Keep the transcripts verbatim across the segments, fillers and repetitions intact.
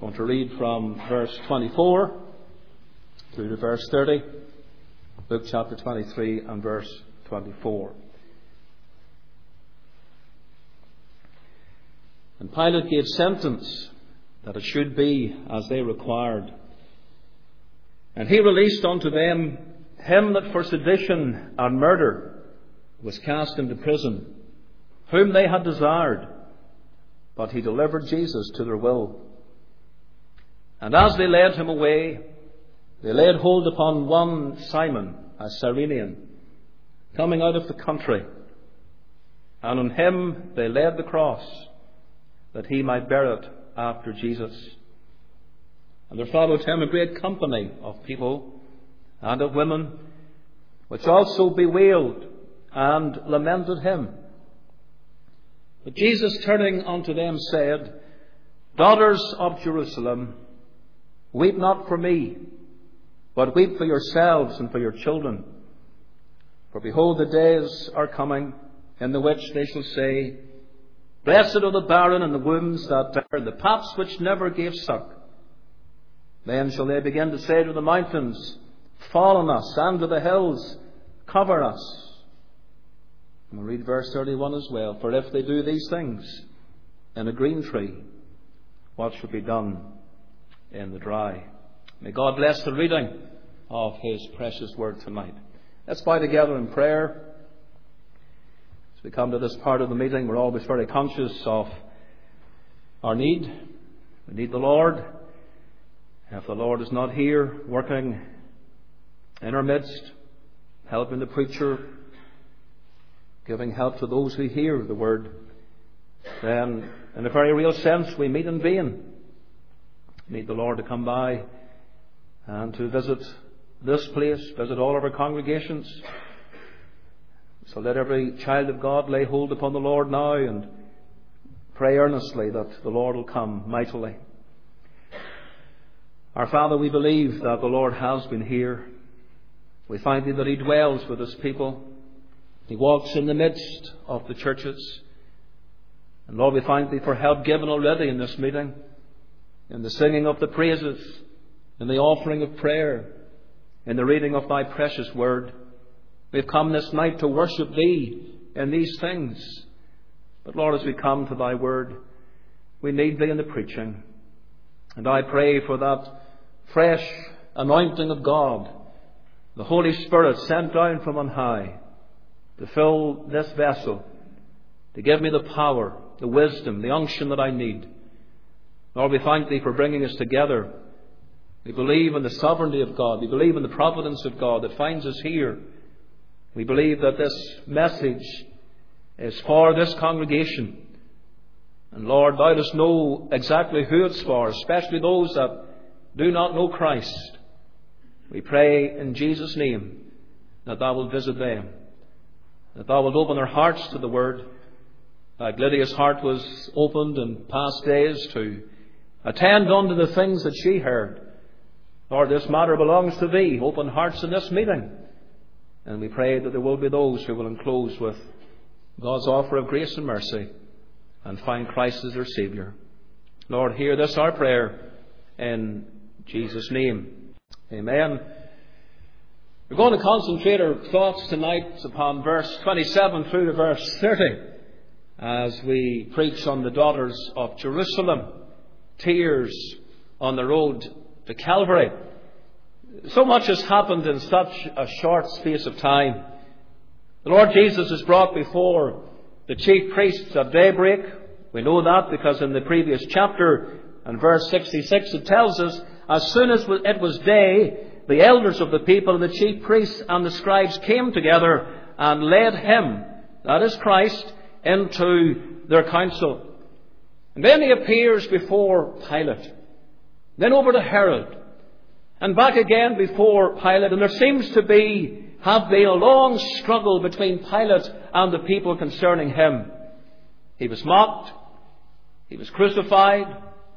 I'm going to read from verse twenty-four through to verse thirty. Luke chapter twenty-three and verse twenty-four. And Pilate gave sentence that it should be as they required. And he released unto them him that for sedition and murder was cast into prison, whom they had desired. But he delivered Jesus to their will. And as they led him away, they laid hold upon one Simon, a Cyrenian, coming out of the country. And on him they laid the cross, that he might bear it after Jesus. And there followed him a great company of people and of women, which also bewailed and lamented him. But Jesus, turning unto them, said, Daughters of Jerusalem, weep not for me, but weep for yourselves and for your children. For behold, the days are coming, in the which they shall say, Blessed are the barren and the wombs that bear, the paps which never gave suck. Then shall they begin to say to the mountains, Fall on us, and to the hills, cover us. And we'll read verse thirty-one as well. For if they do these things in a green tree, what shall be done in the dry? May God bless the reading of His precious word tonight. Let's bow together in prayer. As we come to this part of the meeting, we're always very conscious of our need. We need the Lord. If the Lord is not here, working in our midst, helping the preacher, giving help to those who hear the word, then in a very real sense we meet in vain. We need the Lord to come by and to visit this place, visit all of our congregations. So let every child of God lay hold upon the Lord now and pray earnestly that the Lord will come mightily. Our Father, we believe that the Lord has been here. We find that He dwells with His people. He walks in the midst of the churches. And Lord, we thank Thee for help given already in this meeting, in the singing of the praises, in the offering of prayer, in the reading of Thy precious word. We've come this night to worship Thee in these things. But Lord, as we come to Thy word, we need Thee in the preaching. And I pray for that fresh anointing of God, the Holy Spirit sent down from on high, to fill this vessel, to give me the power, the wisdom, the unction that I need. Lord, we thank Thee for bringing us together. We believe in the sovereignty of God. We believe in the providence of God that finds us here. We believe that this message is for this congregation. And Lord, Thou dost know exactly who it's for, especially those that do not know Christ. We pray in Jesus' name that Thou wilt visit them, that Thou wilt open their hearts to the word, like Lydia's heart was opened in past days to attend unto the things that she heard. Lord, this matter belongs to Thee. Open hearts in this meeting. And we pray that there will be those who will enclose with God's offer of grace and mercy and find Christ as their Saviour. Lord, hear this our prayer in Jesus' name. Amen. We're going to concentrate our thoughts tonight upon verse twenty-seven through to verse thirty as we preach on the daughters of Jerusalem, tears on the road to Calvary. So much has happened in such a short space of time. The Lord Jesus is brought before the chief priests at daybreak. We know that because in the previous chapter, in verse sixty-six, it tells us, as soon as it was day, the elders of the people and the chief priests and the scribes came together and led him, that is Christ, into their council. And then he appears before Pilate, then over to Herod, and back again before Pilate. And there seems to be, have been a long struggle between Pilate and the people concerning him. He was mocked, he was crucified,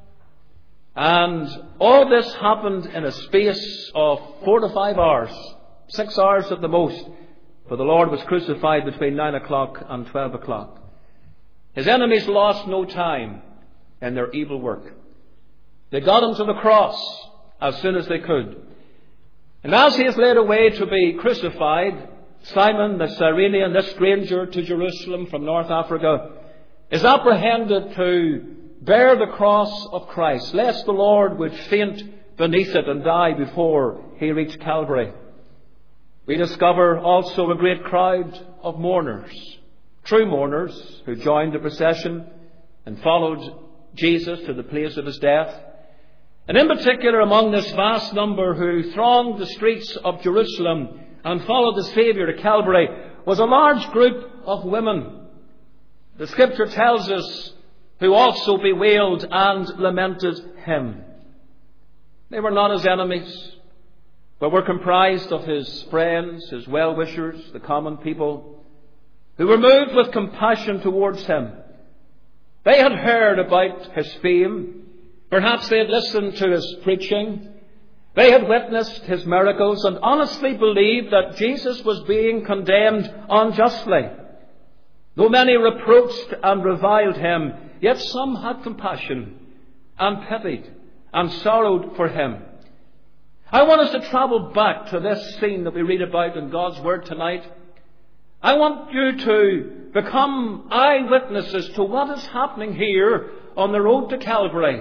and all this happened in a space of four to five hours, six hours at the most, for the Lord was crucified between nine o'clock and twelve o'clock. His enemies lost no time in their evil work. They got him to the cross as soon as they could. And as he is led away to be crucified, Simon the Cyrenian, this stranger to Jerusalem from North Africa, is apprehended to bear the cross of Christ, lest the Lord would faint beneath it and die before he reached Calvary. We discover also a great crowd of mourners, true mourners, who joined the procession and followed Jesus to the place of his death. And in particular, among this vast number who thronged the streets of Jerusalem and followed the Saviour to Calvary was a large group of women. The Scripture tells us who also bewailed and lamented him. They were not his enemies, but were comprised of his friends, his well-wishers, the common people, who were moved with compassion towards him. They had heard about his fame. Perhaps they had listened to his preaching. They had witnessed his miracles and honestly believed that Jesus was being condemned unjustly. Though many reproached and reviled him, yet some had compassion and pitied and sorrowed for him. I want us to travel back to this scene that we read about in God's Word tonight. I want you to become eyewitnesses to what is happening here on the road to Calvary.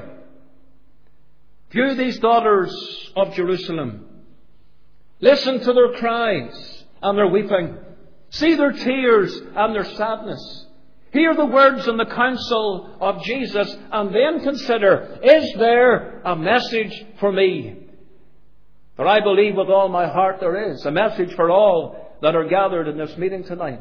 View these daughters of Jerusalem. Listen to their cries and their weeping. See their tears and their sadness. Hear the words and the counsel of Jesus, and then consider, is there a message for me? For I believe with all my heart there is a message for all that are gathered in this meeting tonight.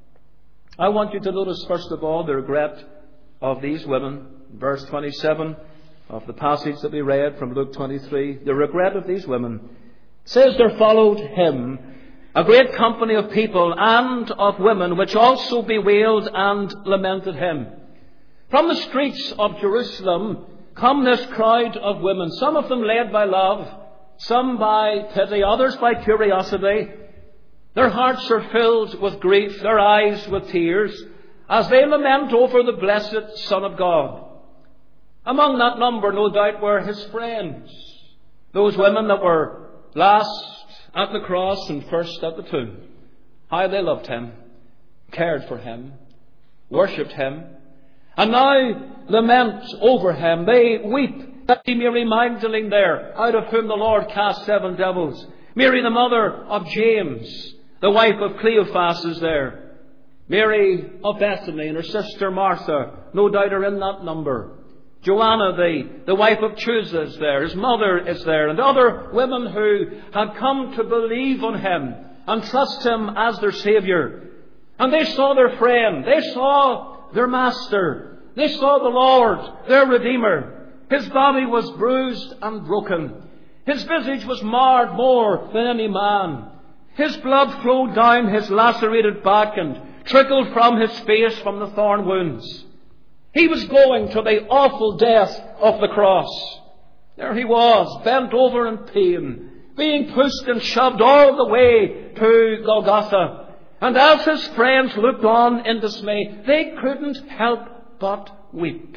I want you to notice, first of all, the regret of these women. Verse twenty-seven of the passage that we read from Luke twenty-three. The regret of these women. It says, there followed him a great company of people and of women, which also bewailed and lamented him. From the streets of Jerusalem come this crowd of women, some of them led by love, some by pity, others by curiosity. Their hearts are filled with grief, their eyes with tears, as they lament over the blessed Son of God. Among that number, no doubt, were his friends, those women that were last at the cross and first at the tomb. How they loved him, cared for him, worshipped him, and now lament over him. They weep. That Mary Magdalene there, out of whom the Lord cast seven devils. Mary, the mother of James, the wife of Cleophas, is there. Mary of Bethany and her sister Martha, no doubt, are in that number. Joanna, the, the wife of Chuza, is there. His mother is there. And other women who had come to believe on him and trust him as their Saviour. And they saw their friend. They saw their Master. They saw the Lord, their Redeemer. His body was bruised and broken. His visage was marred more than any man. His blood flowed down his lacerated back and trickled from his face from the thorn wounds. He was going to the awful death of the cross. There he was, bent over in pain, being pushed and shoved all the way to Golgotha. And as his friends looked on in dismay, they couldn't help but weep.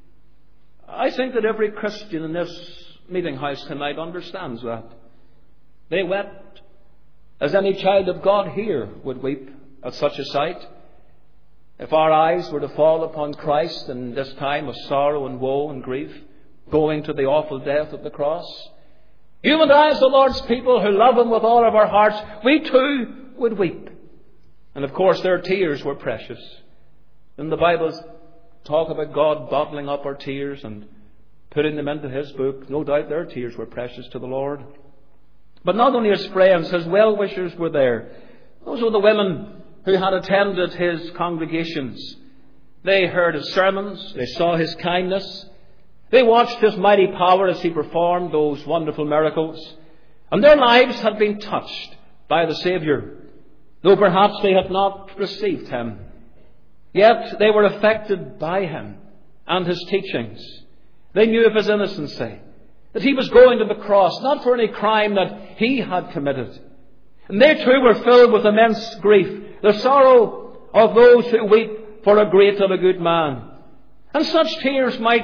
I think that every Christian in this meeting house tonight understands that. They wept as any child of God here would weep at such a sight. If our eyes were to fall upon Christ in this time of sorrow and woe and grief, going to the awful death of the cross, you and I, as the Lord's people who love him with all of our hearts, we too would weep. And of course their tears were precious. And the Bible talk about God bottling up our tears and putting them into his book. No doubt their tears were precious to the Lord. But not only his friends, his well-wishers were there. Those were the women who had attended his congregations. They heard his sermons. They saw his kindness. They watched his mighty power as he performed those wonderful miracles. And their lives had been touched by the Saviour, though perhaps they had not received him. Yet they were affected by him and his teachings. They knew of his innocency, that he was going to the cross, not for any crime that he had committed. And they too were filled with immense grief, the sorrow of those who weep for a great and a good man. And such tears might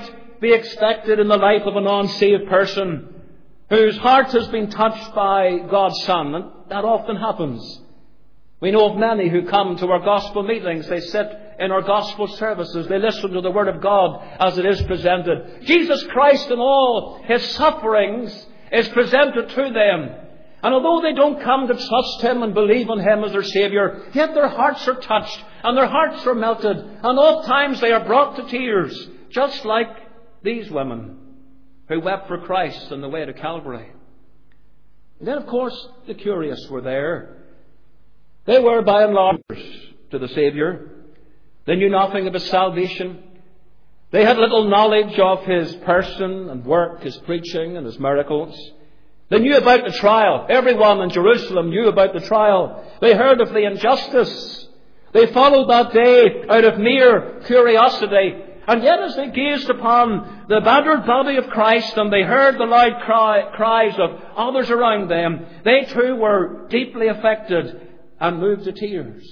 be expected in the life of an unsaved person whose heart has been touched by God's Son. And that often happens. We know of many who come to our gospel meetings. They sit in our gospel services. They listen to the Word of God as it is presented. Jesus Christ in all His sufferings is presented to them. And although they don't come to trust Him and believe in Him as their Saviour, yet their hearts are touched and their hearts are melted. And oft times they are brought to tears, just like these women who wept for Christ on the way to Calvary. And then, of course, the curious were there. They were, by and large, to the Saviour. They knew nothing of His salvation. They had little knowledge of His person and work, His preaching and His miracles. They knew about the trial. Everyone in Jerusalem knew about the trial. They heard of the injustice. They followed that day out of mere curiosity. And yet as they gazed upon the battered body of Christ and they heard the loud cry, cries of others around them, they too were deeply affected and moved to tears.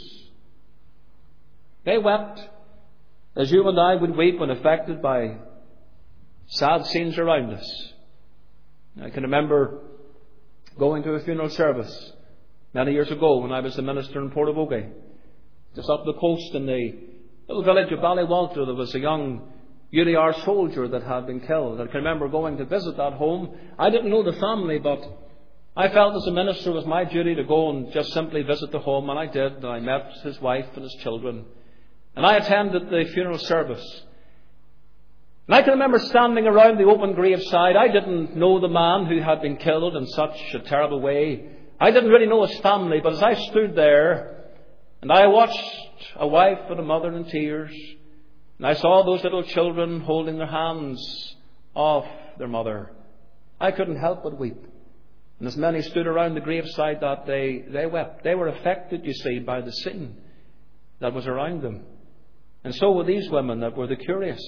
They wept as you and I would weep when affected by sad scenes around us. I can remember going to a funeral service many years ago when I was a minister in Portavogie. Just up the coast in the little village of Ballywalter, there was a young U D R soldier that had been killed. I can remember going to visit that home. I didn't know the family, but I felt as a minister it was my duty to go and just simply visit the home, and I did. And I met his wife and his children. And I attended the funeral service. And I can remember standing around the open graveside. I didn't know the man who had been killed in such a terrible way. I didn't really know his family, but as I stood there and I watched a wife and a mother in tears, and I saw those little children holding their hands off their mother, I couldn't help but weep. And as many stood around the graveside that day, they wept. They were affected, you see, by the scene that was around them. And so were these women that were the curious.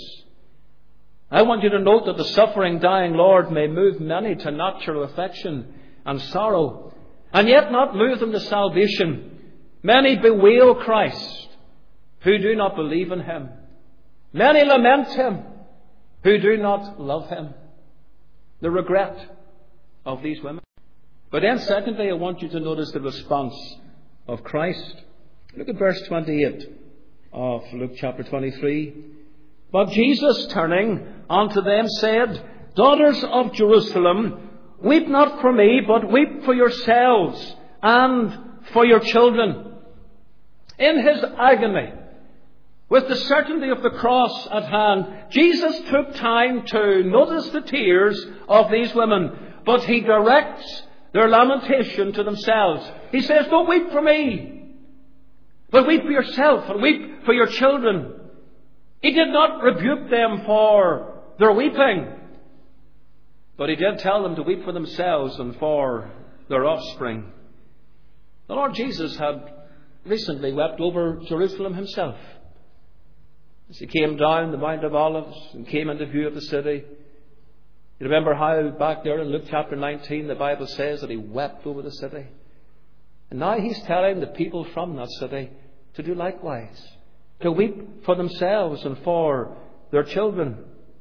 I want you to note that the suffering, dying Lord may move many to natural affection and sorrow, and yet not move them to salvation. Many bewail Christ who do not believe in Him. Many lament Him who do not love Him. The regret of these women. But then secondly, I want you to notice the response of Christ. Look at verse twenty-eight of Luke chapter twenty-three. But Jesus, turning unto them, said, Daughters of Jerusalem, weep not for me, but weep for yourselves and for your children. In His agony, with the certainty of the cross at hand, Jesus took time to notice the tears of these women, but He directs their lamentation to themselves. He says, don't weep for me, but weep for yourself and weep for your children. He did not rebuke them for their weeping, but He did tell them to weep for themselves and for their offspring. The Lord Jesus had recently wept over Jerusalem Himself. As He came down the Mount of Olives and came into view of the city, you remember how back there in Luke chapter nineteen the Bible says that He wept over the city. And now He's telling the people from that city to do likewise, to weep for themselves and for their children.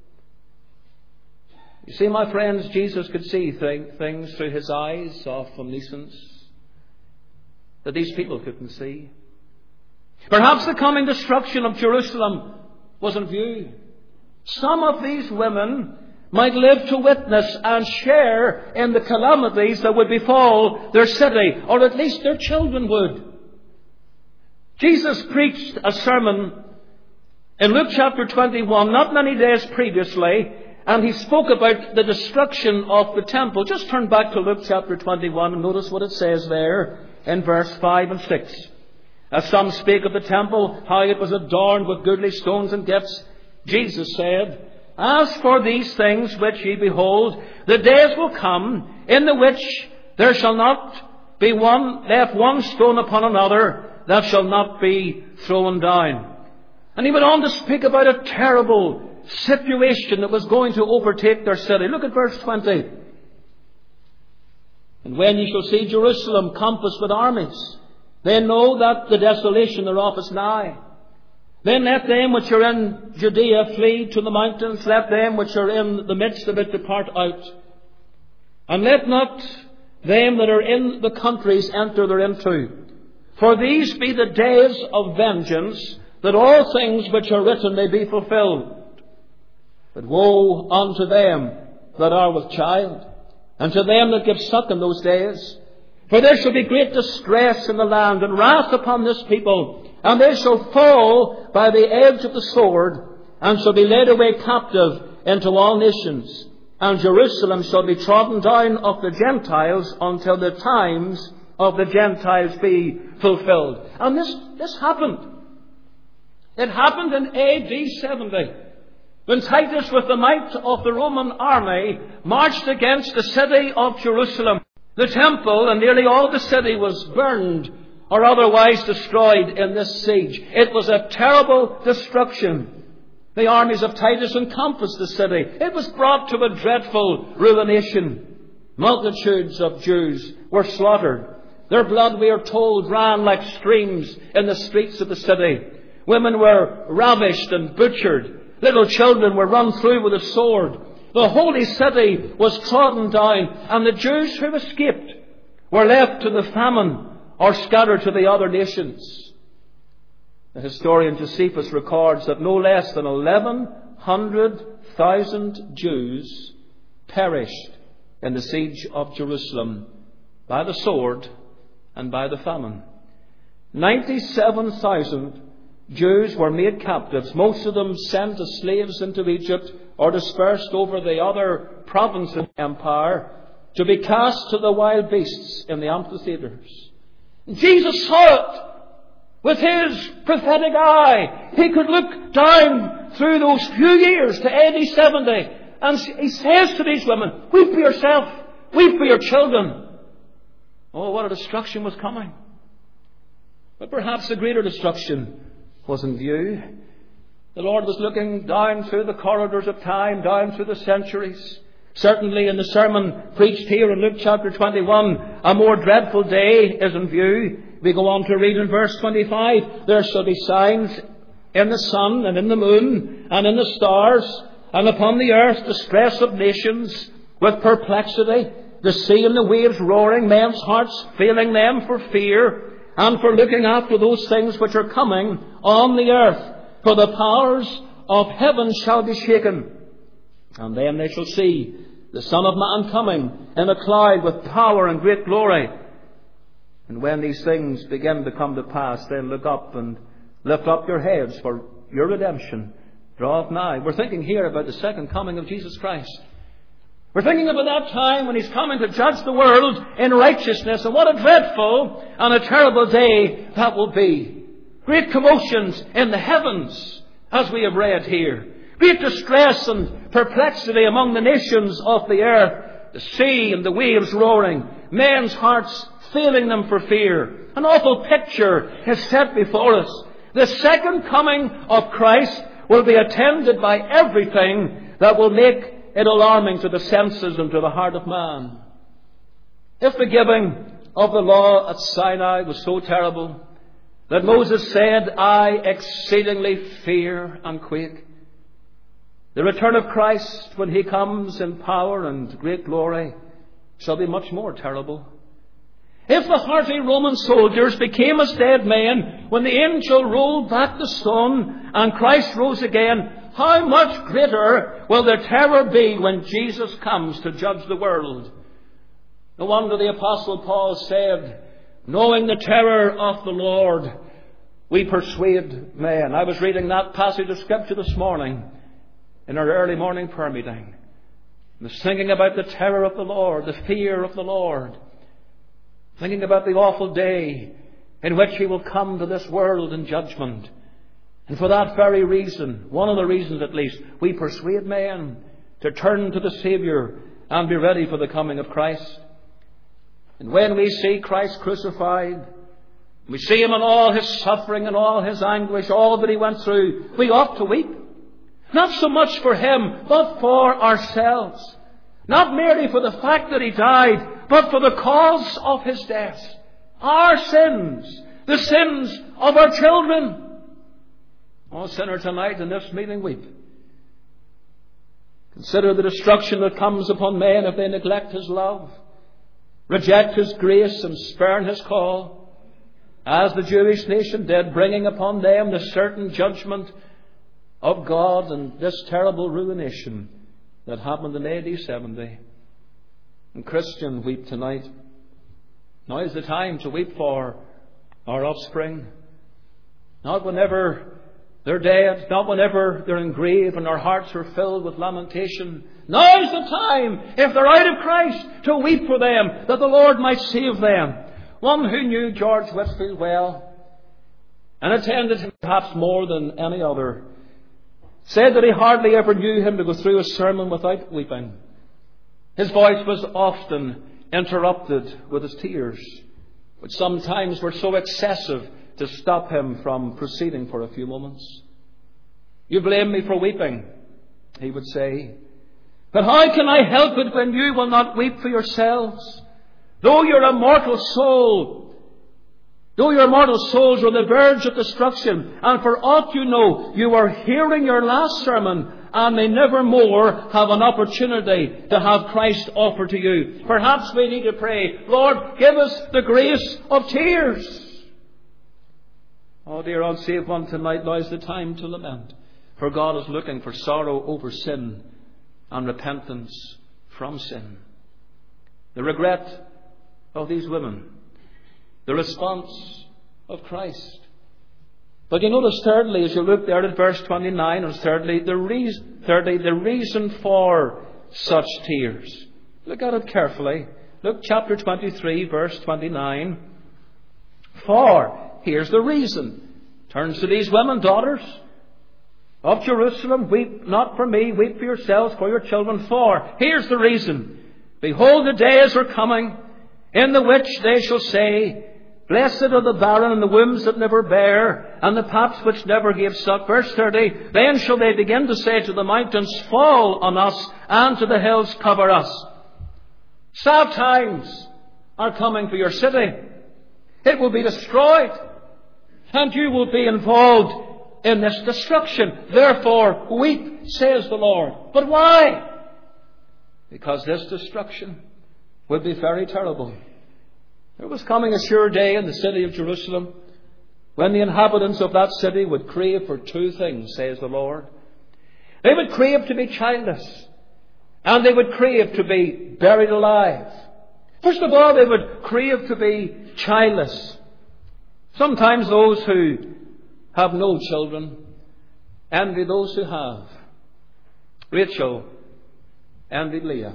You see, my friends, Jesus could see th- things through His eyes of omniscience that these people couldn't see. Perhaps the coming destruction of Jerusalem was in view. Some of these women might live to witness and share in the calamities that would befall their city, or at least their children would. Jesus preached a sermon in Luke chapter twenty-one, not many days previously, and He spoke about the destruction of the temple. Just turn back to Luke chapter twenty-one and notice what it says there in verse five and six. As some spake of the temple, how it was adorned with goodly stones and gifts, Jesus said, As for these things which ye behold, the days will come in the which there shall not be one left one stone upon another that shall not be thrown down. And He went on to speak about a terrible situation that was going to overtake their city. Look at verse twenty. And when ye shall see Jerusalem compassed with armies, then know that the desolation thereof is nigh. Then let them which are in Judea flee to the mountains. Let them which are in the midst of it depart out. And let not them that are in the countries enter thereinto. For these be the days of vengeance, that all things which are written may be fulfilled. But woe unto them that are with child, and to them that give suck in those days. For there shall be great distress in the land, and wrath upon this people, and they shall fall by the edge of the sword, and shall be led away captive into all nations. And Jerusalem shall be trodden down of the Gentiles until the times of the Gentiles be fulfilled. And this, this happened. It happened in A D seventy. When Titus, with the might of the Roman army, marched against the city of Jerusalem. The temple and nearly all the city was burned or otherwise destroyed in this siege. It was a terrible destruction. The armies of Titus encompassed the city. It was brought to a dreadful ruination. Multitudes of Jews were slaughtered. Their blood, we are told, ran like streams in the streets of the city. Women were ravished and butchered. Little children were run through with a sword. The holy city was trodden down, and the Jews who escaped were left to the famine or scattered to the other nations. The historian Josephus records that no less than eleven hundred thousand Jews perished in the siege of Jerusalem by the sword and by the famine. ninety-seven thousand Jews were made captives, most of them sent as slaves into Egypt or dispersed over the other provinces of the empire to be cast to the wild beasts in the amphitheatres. Jesus saw it with his prophetic eye. He could look down through those few years to A D seventy, and he says to these women, weep for yourself, weep for your children. Oh, what a destruction was coming. But perhaps a greater destruction was in view. The Lord was looking down through the corridors of time, down through the centuries. Certainly in the sermon preached here in Luke chapter twenty-one, a more dreadful day is in view. We go on to read in verse twenty-five, there shall be signs in the sun and in the moon and in the stars, and upon the earth distress of nations with perplexity, the sea and the waves roaring, men's hearts failing them for fear, and for looking after those things which are coming on the earth. For the powers of heaven shall be shaken. And then they shall see the Son of Man coming in a cloud with power and great glory. And when these things begin to come to pass, then look up and lift up your heads, for your redemption draweth nigh. We're thinking here about the second coming of Jesus Christ. We're thinking about that time when He's coming to judge the world in righteousness. And what a dreadful and a terrible day that will be. Great commotions in the heavens, as we have read here. Great distress and perplexity among the nations of the earth. The sea and the waves roaring. Men's hearts failing them for fear. An awful picture is set before us. The second coming of Christ will be attended by everything that will make it alarming to the senses and to the heart of man. If the giving of the law at Sinai was so terrible that Moses said, I exceedingly fear and quake, the return of Christ when He comes in power and great glory shall be much more terrible. If the hardy Roman soldiers became as dead men when the angel rolled back the stone and Christ rose again, how much greater will the terror be when Jesus comes to judge the world? No wonder the Apostle Paul said, knowing the terror of the Lord, we persuade men. I was reading that passage of Scripture this morning in our early morning prayer meeting. I was thinking about the terror of the Lord, the fear of the Lord. Thinking about the awful day in which He will come to this world in judgment. And for that very reason, one of the reasons at least, we persuade men to turn to the Saviour and be ready for the coming of Christ. And when we see Christ crucified, we see Him in all His suffering and all His anguish, all that He went through, we ought to weep. Not so much for Him, but for ourselves. Not merely for the fact that He died, but for the cause of His death. Our sins, the sins of our children. Oh, sinner, tonight in this meeting weep. Consider the destruction that comes upon men if they neglect His love, reject His grace, and spurn His call, as the Jewish nation did, bringing upon them the certain judgment of God and this terrible ruination that happened in A D seventy. And Christian, weep tonight. Now is the time to weep for our offspring. Not whenever they're dead, not whenever they're in grave and our hearts are filled with lamentation. Now is the time, if they're out of Christ, to weep for them, that the Lord might save them. One who knew George Whitefield well, and attended him perhaps more than any other, said that he hardly ever knew him to go through a sermon without weeping. His voice was often interrupted with his tears, which sometimes were so excessive to stop him from proceeding for a few moments. You blame me for weeping, he would say, but how can I help it when you will not weep for yourselves? Though your immortal soul, though your mortal souls are on the verge of destruction, and for aught you know, you are hearing your last sermon and may never more have an opportunity to have Christ offered to you. Perhaps we need to pray, Lord, give us the grace of tears. Oh dear unsaved one, tonight now is the time to lament. For God is looking for sorrow over sin and repentance from sin. The regret of these women. The response of Christ. But you notice thirdly, as you look there at verse twenty-nine, and thirdly, the reason, thirdly, the reason for such tears. Look at it carefully. Look, chapter twenty-three, verse twenty-nine. For, here's the reason. Turns to these women, daughters of Jerusalem, weep not for me, weep for yourselves, for your children. For, here's the reason. Behold, the days are coming, in the which they shall say, blessed are the barren and the wombs that never bare, and the paps which never gave suck. Verse thirty, then shall they begin to say to the mountains, fall on us, and to the hills, cover us. Sad times are coming for your city. It will be destroyed, and you will be involved in this destruction. Therefore, weep, says the Lord. But why? Because this destruction will be very terrible. There was coming a sure day in the city of Jerusalem when the inhabitants of that city would crave for two things, says the Lord. They would crave to be childless, and they would crave to be buried alive. First of all, they would crave to be childless. Sometimes those who have no children envy those who have. Rachel envied Leah.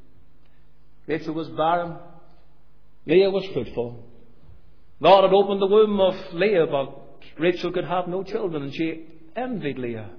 Rachel was barren. Leah was fruitful. God had opened the womb of Leah, but Rachel could have no children, and she envied Leah.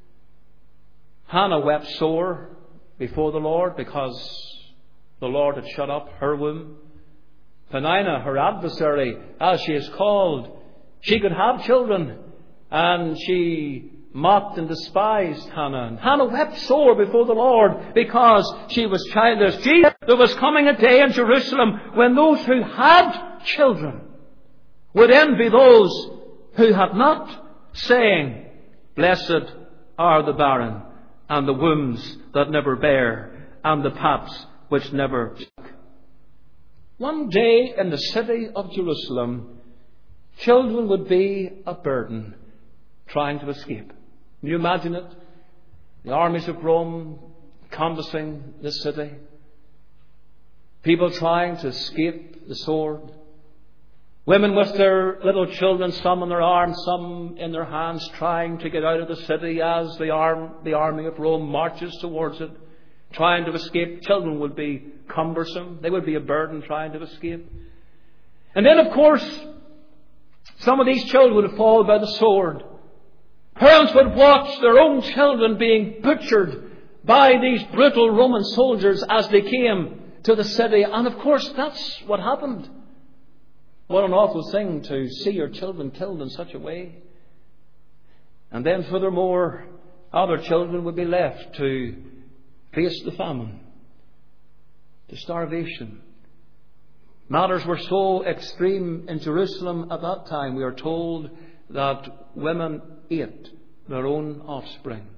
Hannah wept sore before the Lord because the Lord had shut up her womb. Peninnah, her adversary, as she is called, she could have children, and she mocked and despised Hannah. And Hannah wept sore before the Lord because she was childless. Jesus, there was coming a day in Jerusalem when those who had children would envy those who had not, saying, blessed are the barren, and the wombs that never bare, and the paps which never suck. One day in the city of Jerusalem, children would be a burden trying to escape. Can you imagine it? The armies of Rome canvassing the city. People trying to escape the sword. Women with their little children, some in their arms, some in their hands, trying to get out of the city as the, arm, the army of Rome marches towards it. Trying to escape. Children would be cumbersome. They would be a burden trying to escape. And then, of course, some of these children would fall by the sword. Parents would watch their own children being butchered by these brutal Roman soldiers as they came to the city. And of course, that's what happened. What an awful thing to see your children killed in such a way. And then furthermore, other children would be left to face the famine, the starvation. Matters were so extreme in Jerusalem at that time. We are told that women ate their own offspring.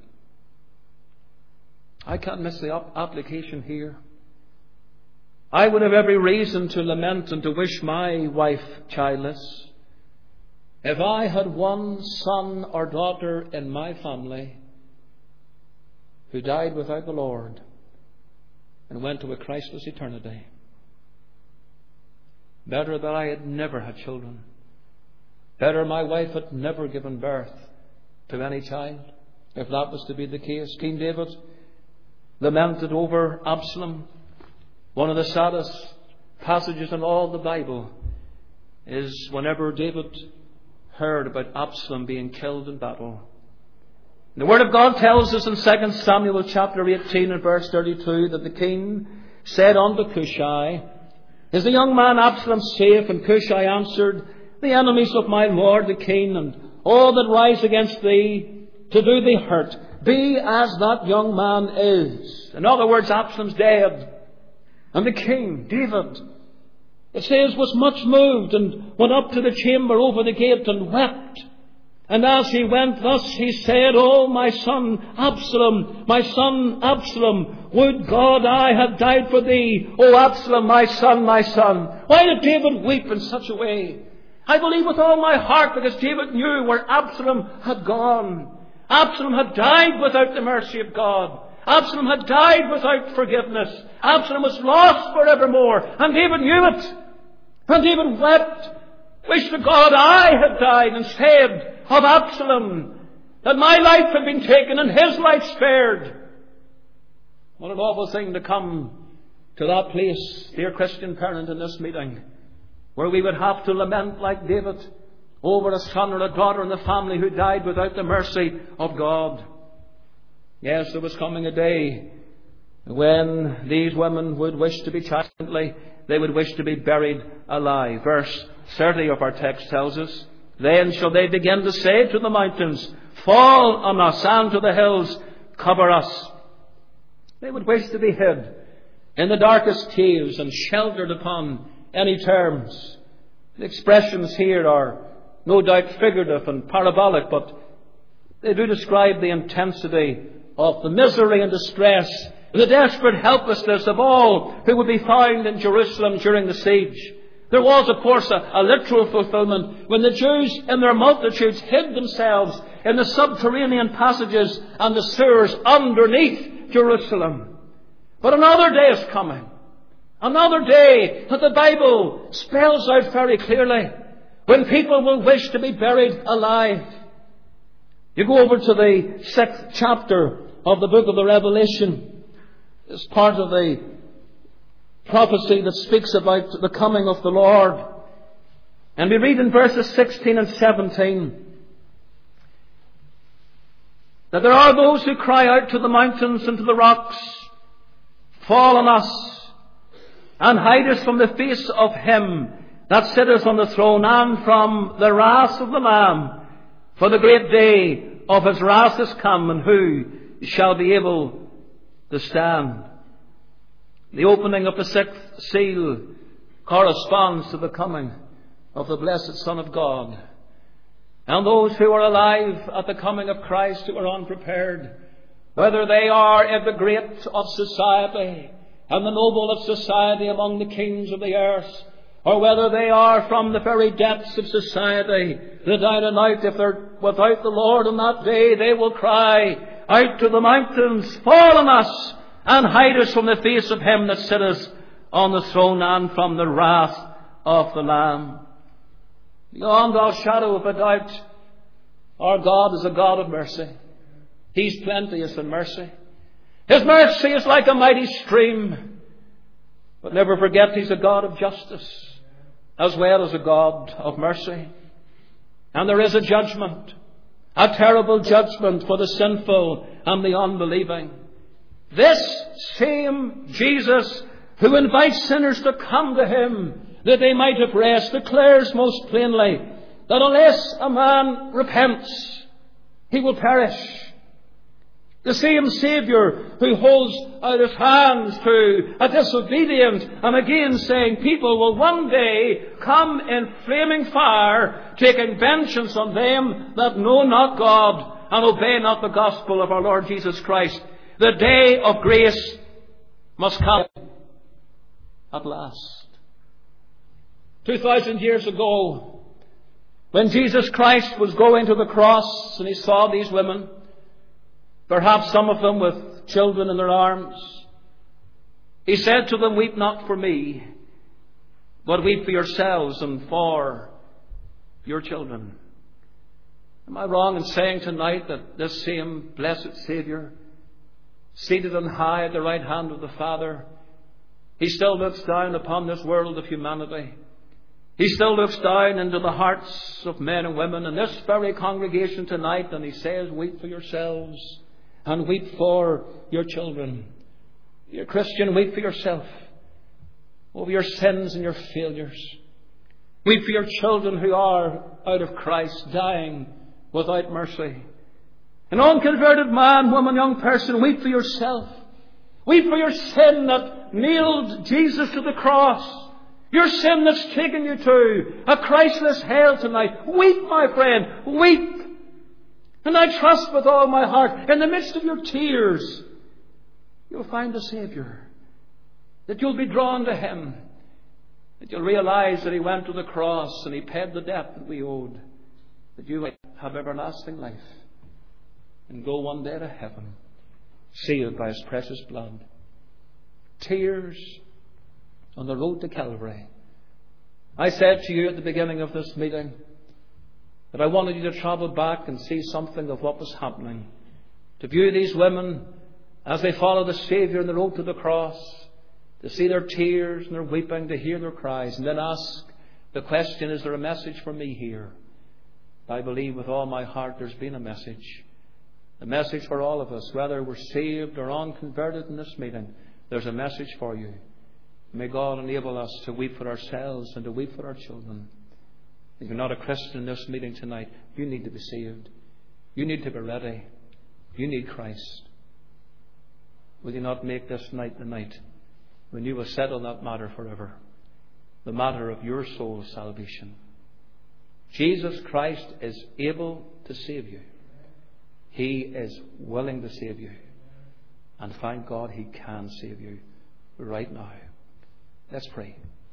I can't miss the application here. I would have every reason to lament and to wish my wife childless. If I had one son or daughter in my family who died without the Lord and went to a Christless eternity, better that I had never had children. Better my wife had never given birth to any child, if that was to be the case. King David lamented over Absalom. One of the saddest passages in all the Bible is whenever David heard about Absalom being killed in battle. The Word of God tells us in Second Samuel chapter eighteen and verse thirty-two that the king said unto Cushai, Is the young man Absalom safe? And Cushai answered, The enemies of my lord the king, and all that rise against thee to do thee hurt, be as that young man is. In other words, Absalom's dead. And the king, David, it says, was much moved and went up to the chamber over the gate and wept. And as he went thus he said, Oh, my son Absalom, my son Absalom, would God I had died for thee. Oh, Absalom, my son, my son. Why did David weep in such a way? I believe with all my heart, because David knew where Absalom had gone. Absalom had died without the mercy of God. Absalom had died without forgiveness. Absalom was lost forevermore. And David knew it. And David wept. Wish to God I had died instead of Absalom, that my life had been taken and his life spared. What an awful thing to come to that place, dear Christian parent, in this meeting, where we would have to lament like David over a son or a daughter in the family who died without the mercy of God. Yes, there was coming a day when these women would wish to be childless. They would wish to be buried alive. Verse thirty of our text tells us, Then shall they begin to say to the mountains, Fall on us, and to the hills, cover us. They would wish to be hid in the darkest caves and sheltered upon any terms. The expressions here are no doubt figurative and parabolic, but they do describe the intensity of the misery and distress, the desperate helplessness of all who would be found in Jerusalem during the siege. There was, of course, a, a literal fulfillment when the Jews in their multitudes hid themselves in the subterranean passages and the sewers underneath Jerusalem. But another day is coming. Another day that the Bible spells out very clearly, when people will wish to be buried alive. You go over to the sixth chapter of the book of the Revelation. It's part of the prophecy that speaks about the coming of the Lord. And we read in verses sixteen and seventeen that there are those who cry out to the mountains and to the rocks, Fall on us, and hide us from the face of him that sitteth on the throne, and from the wrath of the Lamb. For the great day of his wrath is come, and who shall be able to stand? The opening of the sixth seal corresponds to the coming of the blessed Son of God. And those who are alive at the coming of Christ, who are unprepared, whether they are in the great of society and the noble of society among the kings of the earth, or whether they are from the very depths of society, the down and out, if they're without the Lord on that day, they will cry out to the mountains, Fall on us, and hide us from the face of him that sitteth on the throne, and from the wrath of the Lamb. Beyond all shadow of a doubt, our God is a God of mercy. He's plenteous in mercy. His mercy is like a mighty stream. But never forget, He's a God of justice as well as a God of mercy. And there is a judgment, a terrible judgment for the sinful and the unbelieving. This same Jesus, who invites sinners to come to Him that they might have rest, declares most plainly that unless a man repents, he will perish. The same Saviour who holds out His hands to a disobedient and again saying people will one day come in flaming fire, taking vengeance on them that know not God, and obey not the gospel of our Lord Jesus Christ, the day of grace must come at last. Two thousand years ago, when Jesus Christ was going to the cross and he saw these women, perhaps some of them with children in their arms, he said to them, "Weep not for me, but weep for yourselves and for your children." Am I wrong in saying tonight that this same blessed Saviour, seated on high at the right hand of the Father, he still looks down upon this world of humanity? He still looks down into the hearts of men and women in this very congregation tonight, and he says, "Weep for yourselves and weep for your children." You're Christian, weep for yourself over your sins and your failures. Weep for your children who are out of Christ, dying without mercy. An unconverted man, woman, young person, weep for yourself. Weep for your sin that nailed Jesus to the cross. Your sin that's taken you to a Christless hell tonight. Weep, my friend, weep. And I trust with all my heart, in the midst of your tears, you'll find the Saviour. That you'll be drawn to Him. That you'll realize that He went to the cross and He paid the debt that we owed. That you might have everlasting life and go one day to heaven, sealed by His precious blood. Tears on the road to Calvary. I said to you at the beginning of this meeting that I wanted you to travel back and see something of what was happening. To view these women as they follow the Saviour on the road to the cross. To see their tears and their weeping, to hear their cries. And then ask the question, is there a message for me here? I believe with all my heart there's been a message. A message for all of us, whether we're saved or unconverted in this meeting. There's a message for you. May God enable us to weep for ourselves and to weep for our children. If you're not a Christian in this meeting tonight, you need to be saved. You need to be ready. You need Christ. Will you not make this night the night when you will settle that matter forever? The matter of your soul's salvation. Jesus Christ is able to save you. He is willing to save you. And thank God He can save you right now. Let's pray.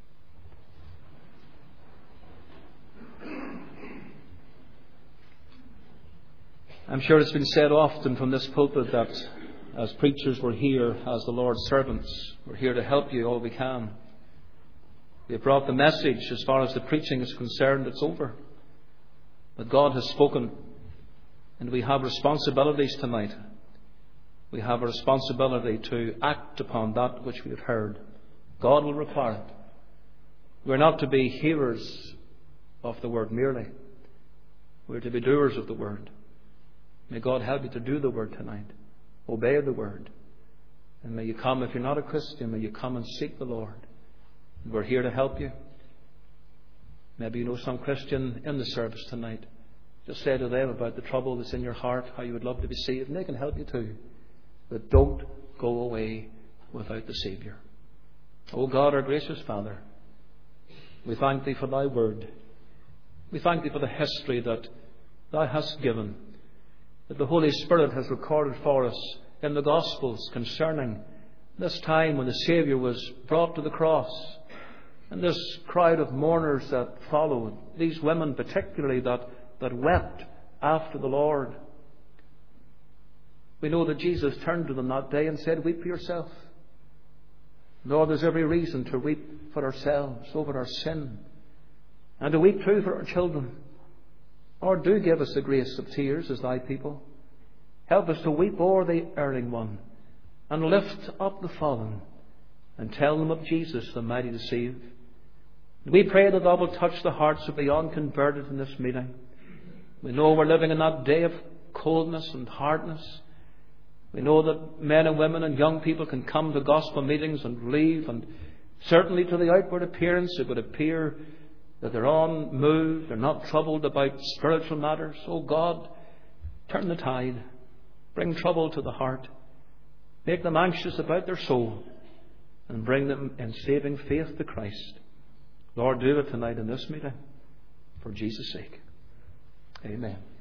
I'm sure it's been said often from this pulpit that as preachers we're here as the Lord's servants. We're here to help you all we can. We have brought the message. As far as the preaching is concerned, it's over. But God has spoken, and we have responsibilities tonight. We have a responsibility to act upon that which we have heard. God will require it. We're not to be hearers of the word merely. We're to be doers of the word. May God help you to do the word tonight. Obey the word. And may you come, if you're not a Christian, may you come and seek the Lord. And we're here to help you. Maybe you know some Christian in the service tonight. Just say to them about the trouble that's in your heart, how you would love to be saved, and they can help you too. But don't go away without the Saviour. O God, our gracious Father, we thank Thee for Thy word. We thank Thee for the history that Thou hast given, that the Holy Spirit has recorded for us in the Gospels concerning this time when the Saviour was brought to the cross, and this crowd of mourners that followed, these women particularly that, that wept after the Lord. We know that Jesus turned to them that day and said, "Weep for yourself." Lord, there's every reason to weep for ourselves over our sin, and to weep too for our children. Lord, do give us the grace of tears as Thy people. Help us to weep o'er the erring one, and lift up the fallen, and tell them of Jesus, the mighty to save. We pray that Thou will touch the hearts of the unconverted in this meeting. We know we're living in that day of coldness and hardness. We know that men and women and young people can come to gospel meetings and leave, and certainly to the outward appearance it would appear that they're unmoved, they're not troubled about spiritual matters. Oh God, turn the tide, bring trouble to the heart, make them anxious about their soul, and bring them in saving faith to Christ. Lord, do it tonight in this meeting, for Jesus' sake. Amen.